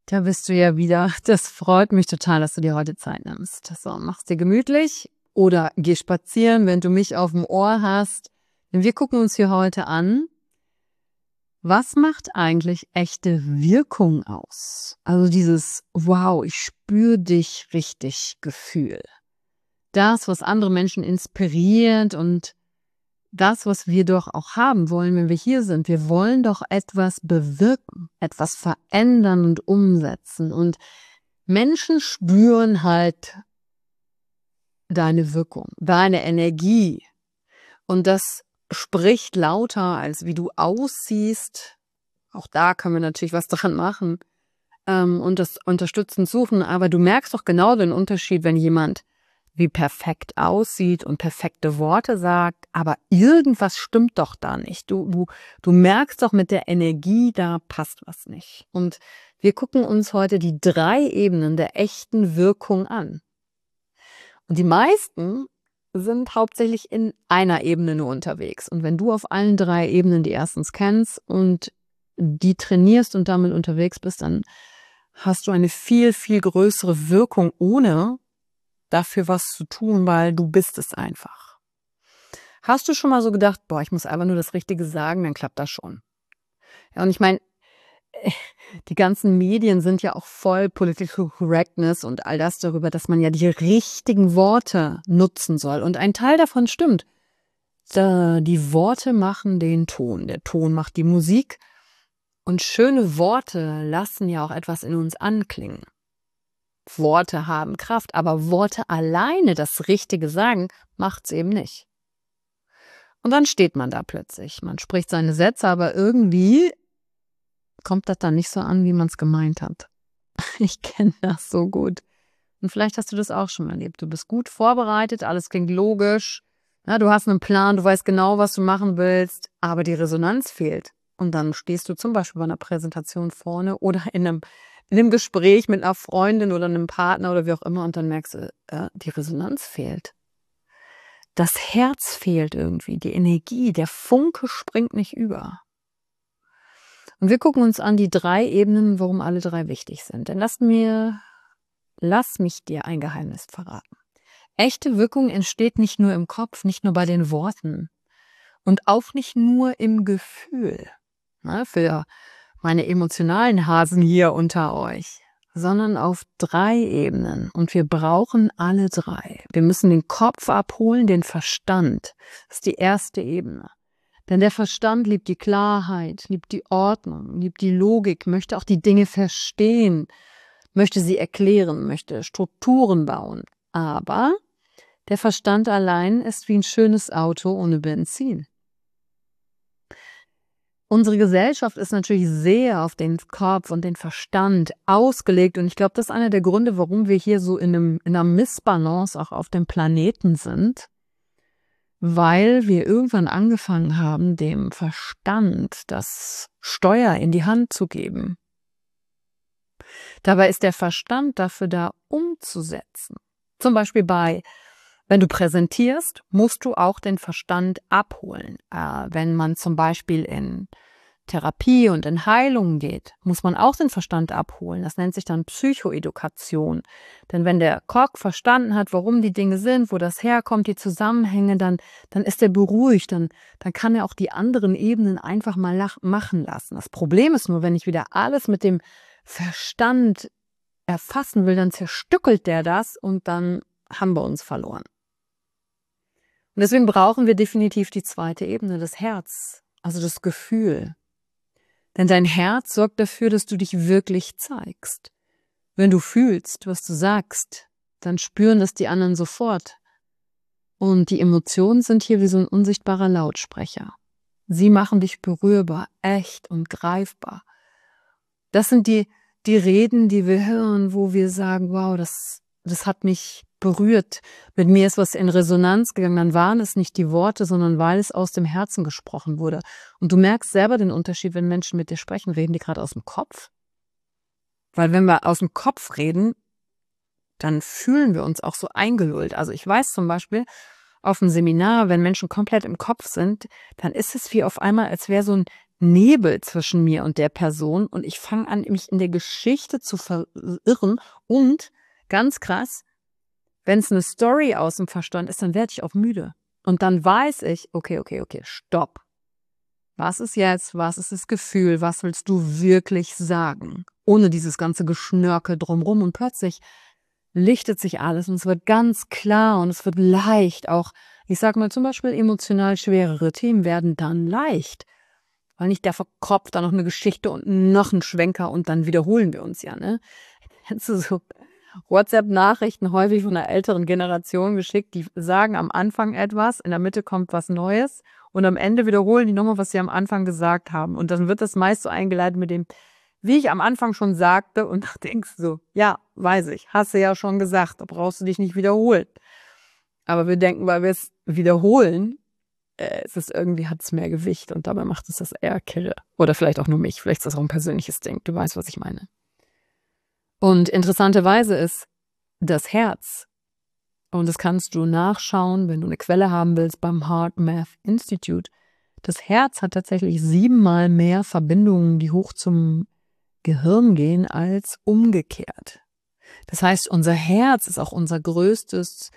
Da bist du ja wieder. Das freut mich total, dass du dir heute Zeit nimmst. So, mach's dir gemütlich oder geh spazieren, wenn du mich auf dem Ohr hast. Denn wir gucken uns hier heute an, was macht eigentlich echte Wirkung aus? Also dieses Wow, ich spüre dich richtig Gefühl. Das, was andere Menschen inspiriert und das, was wir doch auch haben wollen, wenn wir hier sind. Wir wollen doch etwas bewirken, etwas verändern und umsetzen. Und Menschen spüren halt deine Wirkung, deine Energie. Und das spricht lauter, als wie du aussiehst. Auch da können wir natürlich was dran machen und das unterstützend suchen. Aber du merkst doch genau den Unterschied, wenn jemand wie perfekt aussieht und perfekte Worte sagt, aber irgendwas stimmt doch da nicht. Du merkst doch mit der Energie, da passt was nicht. Und wir gucken uns heute die 3 Ebenen der echten Wirkung an. Und die meisten sind hauptsächlich in einer Ebene nur unterwegs. Und wenn du auf allen 3 Ebenen die erstens kennst und die trainierst und damit unterwegs bist, dann hast du eine viel, viel größere Wirkung, ohne dafür was zu tun, weil du bist es einfach. Hast du schon mal so gedacht, boah, ich muss einfach nur das Richtige sagen, dann klappt das schon. Ja, und ich meine, die ganzen Medien sind ja auch voll Political Correctness und all das darüber, dass man ja die richtigen Worte nutzen soll. Und ein Teil davon stimmt. Die Worte machen den Ton, der Ton macht die Musik. Und schöne Worte lassen ja auch etwas in uns anklingen. Worte haben Kraft, aber Worte alleine, das Richtige sagen, macht's eben nicht. Und dann steht man da plötzlich. Man spricht seine Sätze, aber irgendwie kommt das dann nicht so an, wie man es gemeint hat. Ich kenne das so gut. Und vielleicht hast du das auch schon erlebt. Du bist gut vorbereitet, alles klingt logisch. Ja, du hast einen Plan, du weißt genau, was du machen willst, aber die Resonanz fehlt. Und dann stehst du zum Beispiel bei einer Präsentation vorne oder in einem Gespräch mit einer Freundin oder einem Partner oder wie auch immer und dann merkst du, die Resonanz fehlt. Das Herz fehlt irgendwie, die Energie, der Funke springt nicht über. Und wir gucken uns an die 3 Ebenen, warum alle 3 wichtig sind. Denn lass mich dir ein Geheimnis verraten. Echte Wirkung entsteht nicht nur im Kopf, nicht nur bei den Worten und auch nicht nur im Gefühl. Für meine emotionalen Hasen hier unter euch, sondern auf 3 Ebenen. Und wir brauchen alle 3. Wir müssen den Kopf abholen, den Verstand. Das ist die erste Ebene. Denn der Verstand liebt die Klarheit, liebt die Ordnung, liebt die Logik, möchte auch die Dinge verstehen, möchte sie erklären, möchte Strukturen bauen. Aber der Verstand allein ist wie ein schönes Auto ohne Benzin. Unsere Gesellschaft ist natürlich sehr auf den Kopf und den Verstand ausgelegt und ich glaube, das ist einer der Gründe, warum wir hier so in einer Missbalance auch auf dem Planeten sind, weil wir irgendwann angefangen haben, dem Verstand das Steuer in die Hand zu geben. Dabei ist der Verstand dafür da, umzusetzen. Zum Beispiel wenn du präsentierst, musst du auch den Verstand abholen. Wenn man zum Beispiel in Therapie und in Heilung geht, muss man auch den Verstand abholen. Das nennt sich dann Psychoedukation. Denn wenn der Kopf verstanden hat, warum die Dinge sind, wo das herkommt, die Zusammenhänge, dann ist er beruhigt. Dann kann er auch die anderen Ebenen einfach mal machen lassen. Das Problem ist nur, wenn ich wieder alles mit dem Verstand erfassen will, dann zerstückelt der das und dann haben wir uns verloren. Und deswegen brauchen wir definitiv die 2. Ebene, das Herz, also das Gefühl. Denn dein Herz sorgt dafür, dass du dich wirklich zeigst. Wenn du fühlst, was du sagst, dann spüren das die anderen sofort. Und die Emotionen sind hier wie so ein unsichtbarer Lautsprecher. Sie machen dich berührbar, echt und greifbar. Das sind die Reden, die wir hören, wo wir sagen, wow, das hat mich berührt. Mit mir ist was in Resonanz gegangen. Dann waren es nicht die Worte, sondern weil es aus dem Herzen gesprochen wurde. Und du merkst selber den Unterschied, wenn Menschen mit dir sprechen, reden die gerade aus dem Kopf? Weil wenn wir aus dem Kopf reden, dann fühlen wir uns auch so eingelullt. Also ich weiß zum Beispiel, auf einem Seminar, wenn Menschen komplett im Kopf sind, dann ist es wie auf einmal, als wäre so ein Nebel zwischen mir und der Person und ich fange an, mich in der Geschichte zu verirren und ganz krass, wenn es eine Story aus dem Verstand ist, dann werde ich auch müde. Und dann weiß ich, okay, stopp. Was ist jetzt? Was ist das Gefühl? Was willst du wirklich sagen? Ohne dieses ganze Geschnörkel drumrum. Und plötzlich lichtet sich alles und es wird ganz klar und es wird leicht. Auch, ich sag mal zum Beispiel, emotional schwerere Themen werden dann leicht. Weil nicht der verkopft da noch eine Geschichte und noch ein Schwenker und dann wiederholen wir uns ja, ne? Kennst du so WhatsApp-Nachrichten häufig von einer älteren Generation geschickt, die sagen am Anfang etwas, in der Mitte kommt was Neues und am Ende wiederholen die nochmal, was sie am Anfang gesagt haben. Und dann wird das meist so eingeleitet mit dem, wie ich am Anfang schon sagte, und da denkst du so, ja, weiß ich, hast du ja schon gesagt, da brauchst du dich nicht wiederholen. Aber wir denken, weil wir es wiederholen, es ist irgendwie, hat es mehr Gewicht und dabei macht es das eher kirre. Oder vielleicht auch nur mich, vielleicht ist das auch ein persönliches Ding, du weißt, was ich meine. Und interessanterweise ist das Herz, und das kannst du nachschauen, wenn du eine Quelle haben willst, beim Heart Math Institute. Das Herz hat tatsächlich 7-mal mehr Verbindungen, die hoch zum Gehirn gehen, als umgekehrt. Das heißt, unser Herz ist auch unser größtes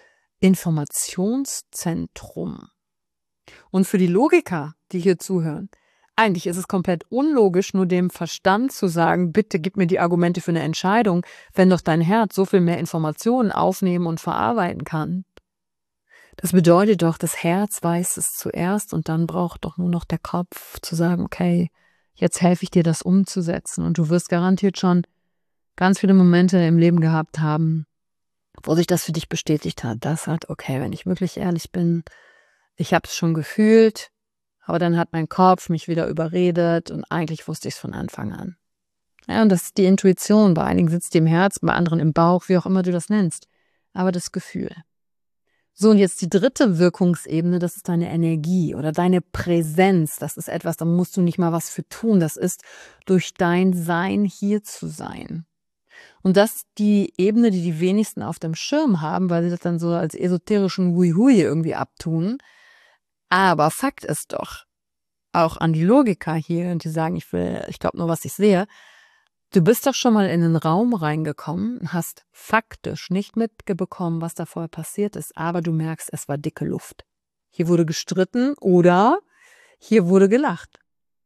Informationszentrum. Und für die Logiker, die hier zuhören, eigentlich ist es komplett unlogisch, nur dem Verstand zu sagen, bitte gib mir die Argumente für eine Entscheidung, wenn doch dein Herz so viel mehr Informationen aufnehmen und verarbeiten kann. Das bedeutet doch, das Herz weiß es zuerst und dann braucht doch nur noch der Kopf zu sagen, okay, jetzt helfe ich dir, das umzusetzen. Und du wirst garantiert schon ganz viele Momente im Leben gehabt haben, wo sich das für dich bestätigt hat. Das hat, okay, wenn ich wirklich ehrlich bin, ich habe es schon gefühlt, aber dann hat mein Kopf mich wieder überredet und eigentlich wusste ich es von Anfang an. Ja, und das ist die Intuition. Bei einigen sitzt die im Herz, bei anderen im Bauch, wie auch immer du das nennst. Aber das Gefühl. So, und jetzt die dritte Wirkungsebene, das ist deine Energie oder deine Präsenz. Das ist etwas, da musst du nicht mal was für tun. Das ist durch dein Sein hier zu sein. Und das ist die Ebene, die die wenigsten auf dem Schirm haben, weil sie das dann so als esoterischen Hui-Hui irgendwie abtun. Aber Fakt ist doch, auch an die Logiker hier, und die sagen, ich glaube nur, was ich sehe, du bist doch schon mal in einen Raum reingekommen, hast faktisch nicht mitbekommen, was da vorher passiert ist, aber du merkst, es war dicke Luft. Hier wurde gestritten oder hier wurde gelacht.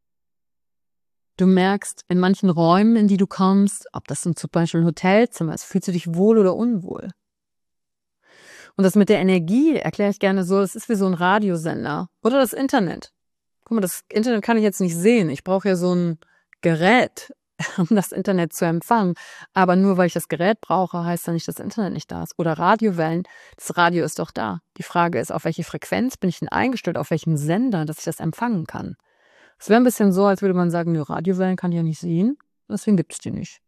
Du merkst in manchen Räumen, in die du kommst, ob das zum Beispiel ein Hotelzimmer ist, fühlst du dich wohl oder unwohl. Und das mit der Energie erkläre ich gerne so, das ist wie so ein Radiosender oder das Internet. Guck mal, das Internet kann ich jetzt nicht sehen. Ich brauche ja so ein Gerät, um das Internet zu empfangen. Aber nur weil ich das Gerät brauche, heißt ja nicht, dass das Internet nicht da ist. Oder Radiowellen, das Radio ist doch da. Die Frage ist, auf welche Frequenz bin ich denn eingestellt, auf welchem Sender, dass ich das empfangen kann. Es wäre ein bisschen so, als würde man sagen, nö, Radiowellen kann ich ja nicht sehen, deswegen gibt es die nicht.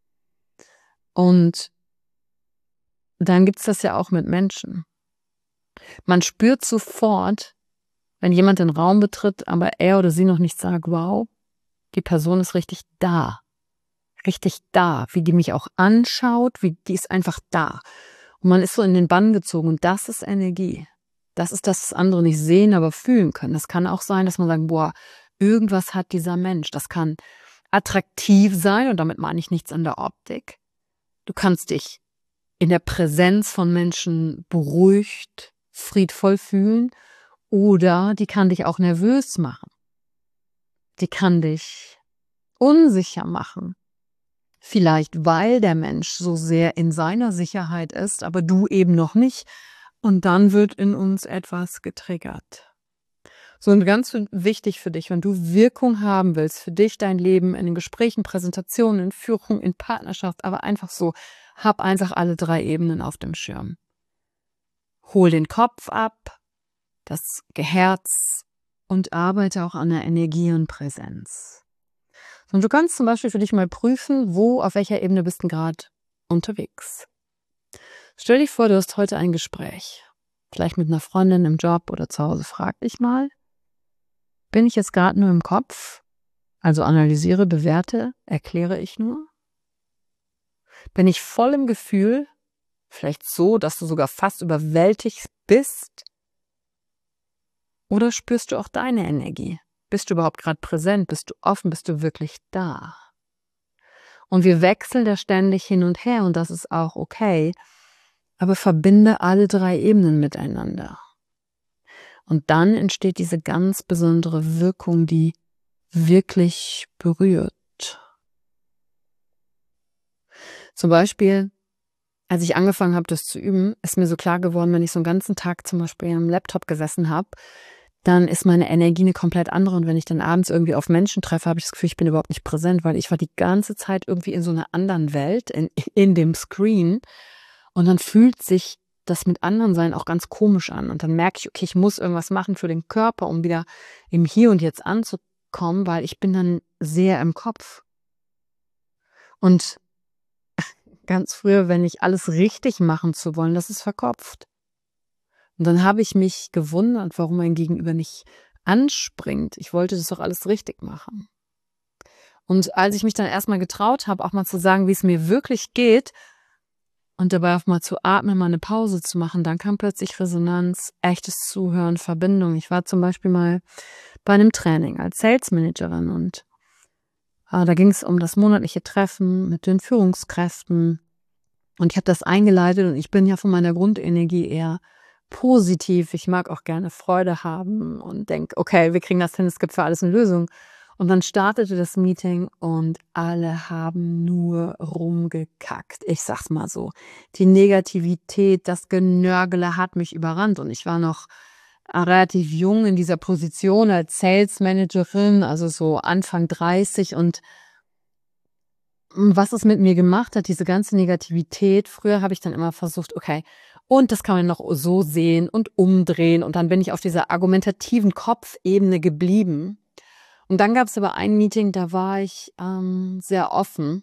Und dann gibt es das ja auch mit Menschen. Man spürt sofort, wenn jemand den Raum betritt, aber er oder sie noch nicht sagt, wow, die Person ist richtig da. Richtig da. Wie die mich auch anschaut, wie die ist einfach da. Und man ist so in den Bann gezogen und das ist Energie. Das ist das, was andere nicht sehen, aber fühlen können. Das kann auch sein, dass man sagt, boah, irgendwas hat dieser Mensch. Das kann attraktiv sein und damit meine ich nichts an der Optik. Du kannst dich in der Präsenz von Menschen beruhigt, friedvoll fühlen oder die kann dich auch nervös machen. Die kann dich unsicher machen. Vielleicht, weil der Mensch so sehr in seiner Sicherheit ist, aber du eben noch nicht. Und dann wird in uns etwas getriggert. So, und ganz wichtig für dich, wenn du Wirkung haben willst, für dich, dein Leben, in den Gesprächen, Präsentationen, in Führung, in Partnerschaft, aber einfach so, hab einfach alle 3 Ebenen auf dem Schirm. Hol den Kopf ab, das Herz und arbeite auch an der Energie und Präsenz. Und du kannst zum Beispiel für dich mal prüfen, auf welcher Ebene bist du gerade unterwegs. Stell dich vor, du hast heute ein Gespräch. Vielleicht mit einer Freundin im Job oder zu Hause. Frag dich mal, bin ich jetzt gerade nur im Kopf? Also analysiere, bewerte, erkläre ich nur? Bin ich voll im Gefühl? Vielleicht so, dass du sogar fast überwältigt bist? Oder spürst du auch deine Energie? Bist du überhaupt gerade präsent? Bist du offen? Bist du wirklich da? Und wir wechseln da ständig hin und her und das ist auch okay. Aber verbinde alle 3 Ebenen miteinander. Und dann entsteht diese ganz besondere Wirkung, die wirklich berührt. Zum Beispiel, als ich angefangen habe, das zu üben, ist mir so klar geworden, wenn ich so einen ganzen Tag zum Beispiel am Laptop gesessen habe, dann ist meine Energie eine komplett andere. Und wenn ich dann abends irgendwie auf Menschen treffe, habe ich das Gefühl, ich bin überhaupt nicht präsent, weil ich war die ganze Zeit irgendwie in so einer anderen Welt, in dem Screen. Und dann fühlt sich das mit anderen sein auch ganz komisch an. Und dann merke ich, okay, ich muss irgendwas machen für den Körper, um wieder im Hier und Jetzt anzukommen, weil ich bin dann sehr im Kopf. Und ganz früher, wenn ich alles richtig machen zu wollen, das ist verkopft. Und dann habe ich mich gewundert, warum mein Gegenüber nicht anspringt. Ich wollte das doch alles richtig machen. Und als ich mich dann erstmal getraut habe, auch mal zu sagen, wie es mir wirklich geht und dabei auch mal zu atmen, mal eine Pause zu machen, dann kam plötzlich Resonanz, echtes Zuhören, Verbindung. Ich war zum Beispiel mal bei einem Training als Sales Managerin und da ging es um das monatliche Treffen mit den Führungskräften. Und ich habe das eingeleitet und ich bin ja von meiner Grundenergie eher positiv. Ich mag auch gerne Freude haben und denke, okay, wir kriegen das hin, es gibt für alles eine Lösung. Und dann startete das Meeting und alle haben nur rumgekackt. Ich sag's mal so. Die Negativität, das Genörgele hat mich überrannt und ich war noch relativ jung in dieser Position als Sales Managerin, also so Anfang 30 und was es mit mir gemacht hat, diese ganze Negativität. Früher habe ich dann immer versucht, okay, und das kann man noch so sehen und umdrehen. Und dann bin ich auf dieser argumentativen Kopfebene geblieben. Und dann gab es aber ein Meeting, da war ich sehr offen.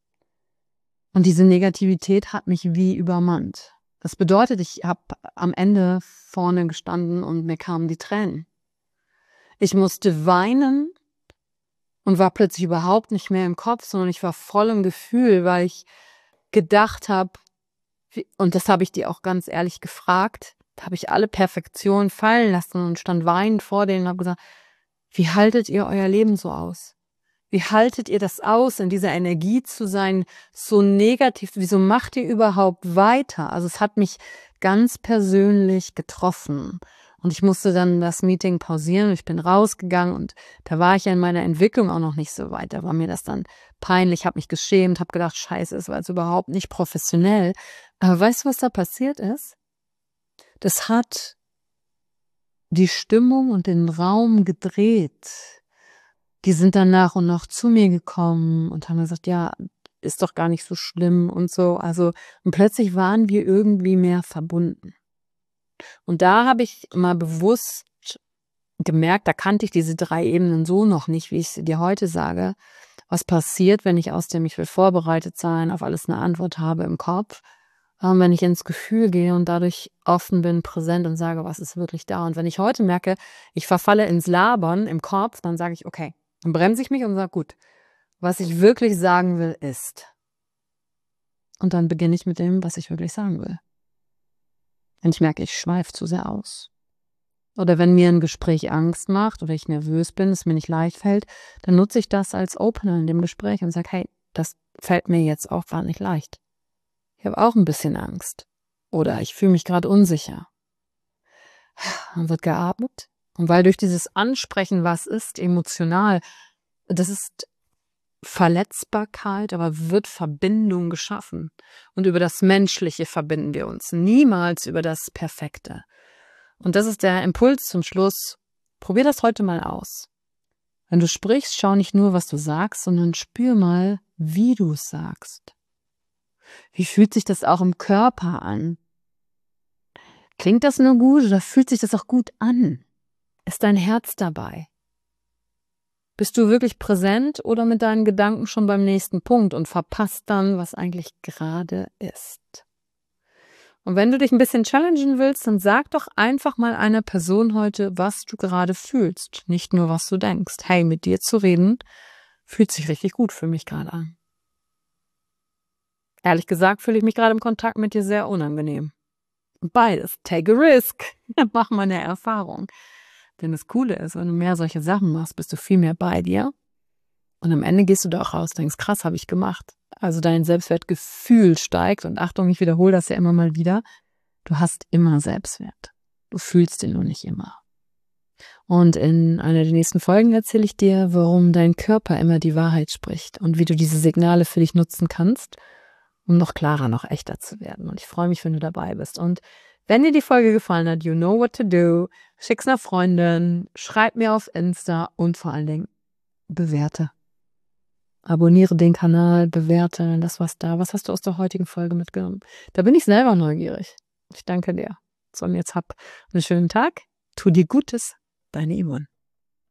Und diese Negativität hat mich wie übermannt. Das bedeutet, ich habe am Ende vorne gestanden und mir kamen die Tränen. Ich musste weinen und war plötzlich überhaupt nicht mehr im Kopf, sondern ich war voll im Gefühl, weil ich gedacht habe, und das habe ich dir auch ganz ehrlich gefragt, da habe ich alle Perfektionen fallen lassen und stand weinend vor denen und habe gesagt, wie haltet ihr euer Leben so aus? Wie haltet ihr das aus, in dieser Energie zu sein, so negativ? Wieso macht ihr überhaupt weiter? Also es hat mich ganz persönlich getroffen. Und ich musste dann das Meeting pausieren. Ich bin rausgegangen und da war ich ja in meiner Entwicklung auch noch nicht so weit. Da war mir das dann peinlich, habe mich geschämt, habe gedacht, scheiße, es war jetzt überhaupt nicht professionell. Aber weißt du, was da passiert ist? Das hat die Stimmung und den Raum gedreht. Die sind dann nach und nach zu mir gekommen und haben gesagt, ja, ist doch gar nicht so schlimm und so. Also, und plötzlich waren wir irgendwie mehr verbunden. Und da habe ich mal bewusst gemerkt, da kannte ich diese 3 Ebenen so noch nicht, wie ich es dir heute sage. Was passiert, wenn ich aus dem, ich will vorbereitet sein, auf alles eine Antwort habe im Kopf, wenn ich ins Gefühl gehe und dadurch offen bin, präsent und sage, was ist wirklich da. Und wenn ich heute merke, ich verfalle ins Labern im Kopf, dann sage ich, okay, dann bremse ich mich und sage, gut, was ich wirklich sagen will, ist. Und dann beginne ich mit dem, was ich wirklich sagen will. Wenn ich merke, ich schweife zu sehr aus. Oder wenn mir ein Gespräch Angst macht oder ich nervös bin, es mir nicht leicht fällt, dann nutze ich das als Opener in dem Gespräch und sage, hey, das fällt mir jetzt auch gar nicht leicht. Ich habe auch ein bisschen Angst. Oder ich fühle mich gerade unsicher. Dann wird geatmet. Und weil durch dieses Ansprechen, was ist, emotional, das ist Verletzbarkeit, aber wird Verbindung geschaffen. Und über das Menschliche verbinden wir uns, niemals über das Perfekte. Und das ist der Impuls zum Schluss. Probier das heute mal aus. Wenn du sprichst, schau nicht nur, was du sagst, sondern spür mal, wie du es sagst. Wie fühlt sich das auch im Körper an? Klingt das nur gut oder fühlt sich das auch gut an? Ist dein Herz dabei? Bist du wirklich präsent oder mit deinen Gedanken schon beim nächsten Punkt und verpasst dann, was eigentlich gerade ist? Und wenn du dich ein bisschen challengen willst, dann sag doch einfach mal einer Person heute, was du gerade fühlst. Nicht nur, was du denkst. Hey, mit dir zu reden, fühlt sich richtig gut für mich gerade an. Ehrlich gesagt fühle ich mich gerade im Kontakt mit dir sehr unangenehm. Beides. Take a risk. Mach mal eine Erfahrung. Denn das Coole ist, wenn du mehr solche Sachen machst, bist du viel mehr bei dir. Und am Ende gehst du da auch raus und denkst, krass, habe ich gemacht. Also dein Selbstwertgefühl steigt. Und Achtung, ich wiederhole das ja immer mal wieder. Du hast immer Selbstwert. Du fühlst den nur nicht immer. Und in einer der nächsten Folgen erzähle ich dir, warum dein Körper immer die Wahrheit spricht und wie du diese Signale für dich nutzen kannst, um noch klarer, noch echter zu werden. Und ich freue mich, wenn du dabei bist. Und wenn dir die Folge gefallen hat, you know what to do, schick's einer Freundin, schreib mir auf Insta und vor allen Dingen bewerte. Abonniere den Kanal, bewerte, das was da. Was hast du aus der heutigen Folge mitgenommen? Da bin ich selber neugierig. Ich danke dir. So, und jetzt hab einen schönen Tag. Tu dir Gutes. Deine Yvonne.